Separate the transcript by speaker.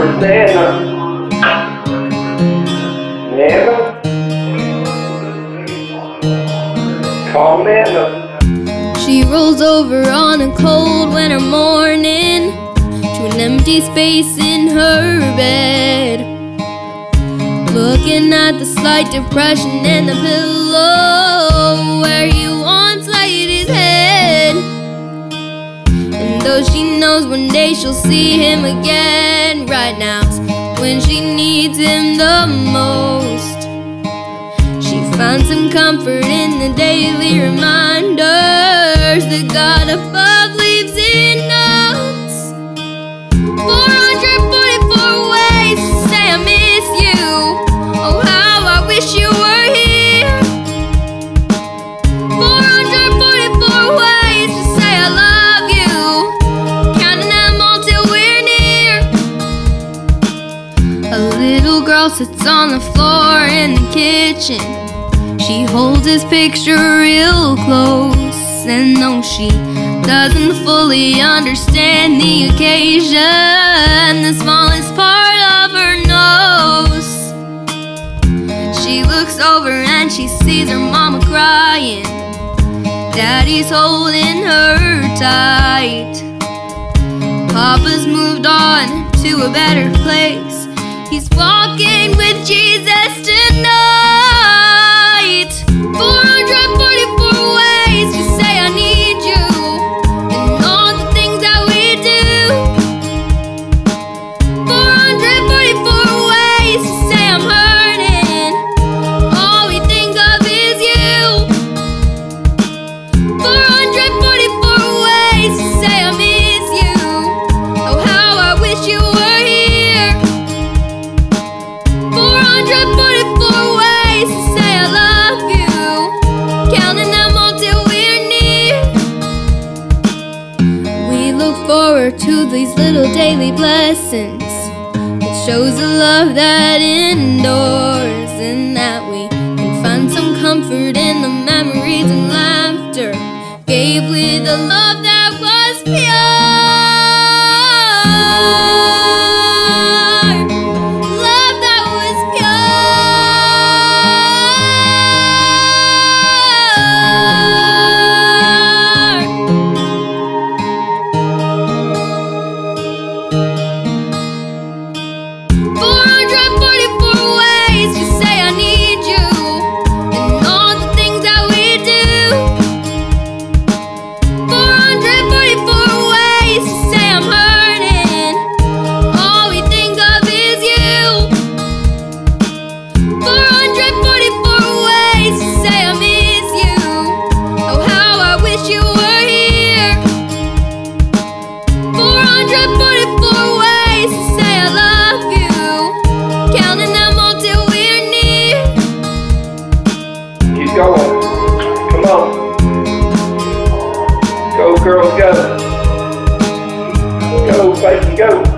Speaker 1: Nana. Call Nana.
Speaker 2: She rolls over on a cold winter morning to an empty space in her bed, looking at the slight depression in the pillow where he once laid his head. And though she knows one day she'll see him again, right now's when she needs him the most. She finds some comfort in the daily reminders that God above leaves in notes. 444 ways to say I miss you. Oh, how I wish you were here. 444 ways to say I love you, counting them all till we're near. A little girl sits on the floor in the kitchen. She holds his picture real close, and though she doesn't fully understand the occasion, the smallest part of her knows. She looks over and she sees her mama crying. Daddy's holding her tight. Papa's moved on to a better place. He's walking with Jesus tonight. 444 ways to say I need you, and all the things that we do. 444 ways to say I'm hurting, all we think of is you. 444 ways to say I miss you. Oh, how I wish you were here. 444 ways to say I love you, counting them all till we're near. We look forward to these little daily blessings. It shows a love that endures, and that we can find some comfort in the memories and laughter gave with a love that was pure. Love that was pure. 444 ways to say I need you, and all the things that we do. 444 ways to say I'm hurting, all we think of is you. 444 ways to say I miss you. Oh, how I wish you were here. 444 ways to say I love you, counting them all till we're near.
Speaker 1: Keep going. Come on. Go, girls, go. Go, baby, go.